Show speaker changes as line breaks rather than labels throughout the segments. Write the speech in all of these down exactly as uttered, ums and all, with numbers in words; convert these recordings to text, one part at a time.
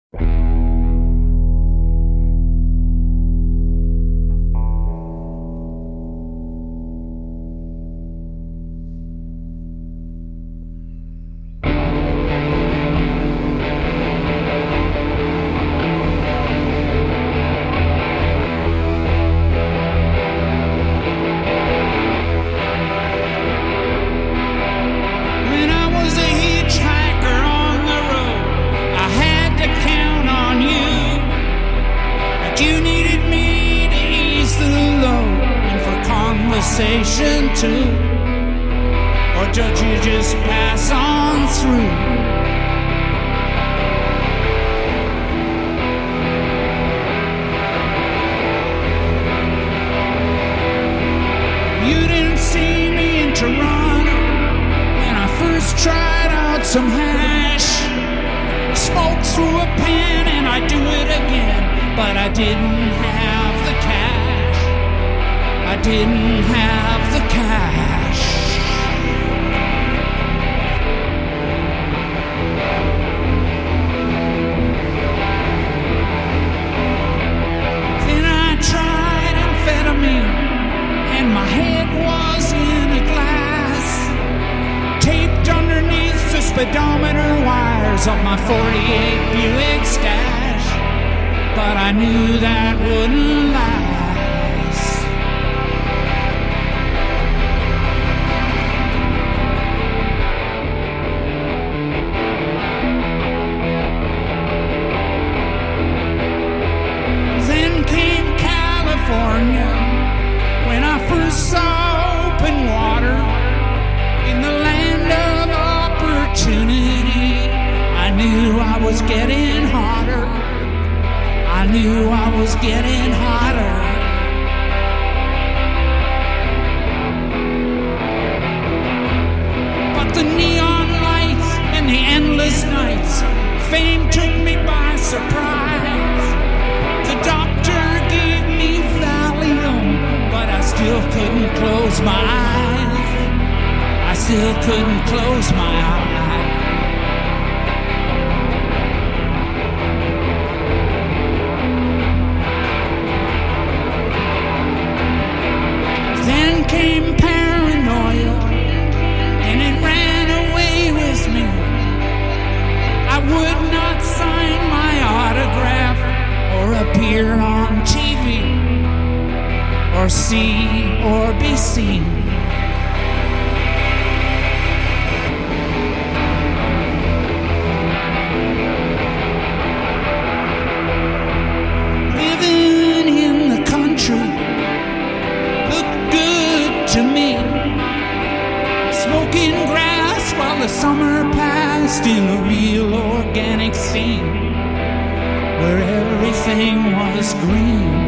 Too, or did you just pass on through? You didn't see me in Toronto when I first tried out some hash. Smoke through a pen and I'd do it again, but I didn't have the cash. I didn't have the cash. Then I tried amphetamine, and my head was in a glass, taped underneath the speedometer wires of my forty-eight Buick stash. But I knew that wouldn't last. When I first saw open water in the land of opportunity, I knew I was getting hotter. I knew I was getting hotter. But the neon lights and the endless nights, fame took me by surprise. The doctor gave me Valium, but I still couldn't close my eyes. I still couldn't close my eyes. Then came paranoia, and it ran away with me. I would not sign my autograph or appear on T V, or see or be seen. Living in the country looked good to me, smoking grass while the summer passed in a real organic scene where everything was green.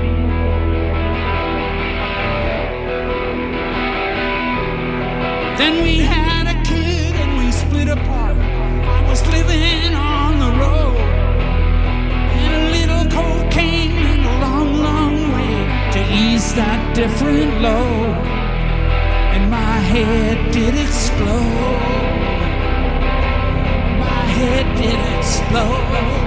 Then we had a kid and we split apart. I was living on the road, and a little cocaine went a long, long way to ease that different load. And my head did explode. My head did explode.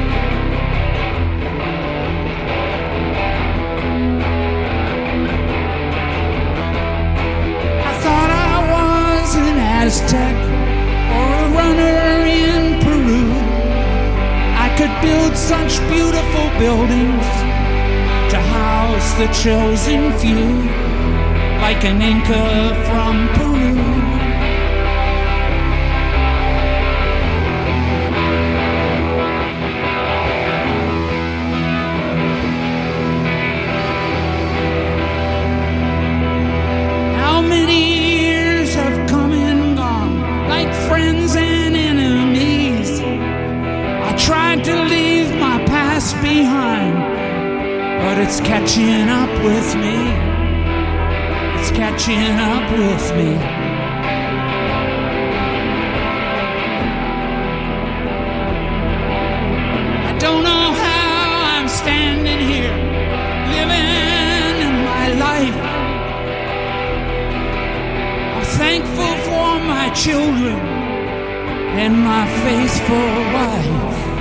Aztec or a runner in Peru, I could build such beautiful buildings to house the chosen few, like an Inca from Peru. How many years have come and gone, like friends and enemies? I tried to leave my past behind, but it's catching up with me. It's catching up with me. I don't know how I'm standing here, living in my life. I'm thankful for my children and my faithful wife.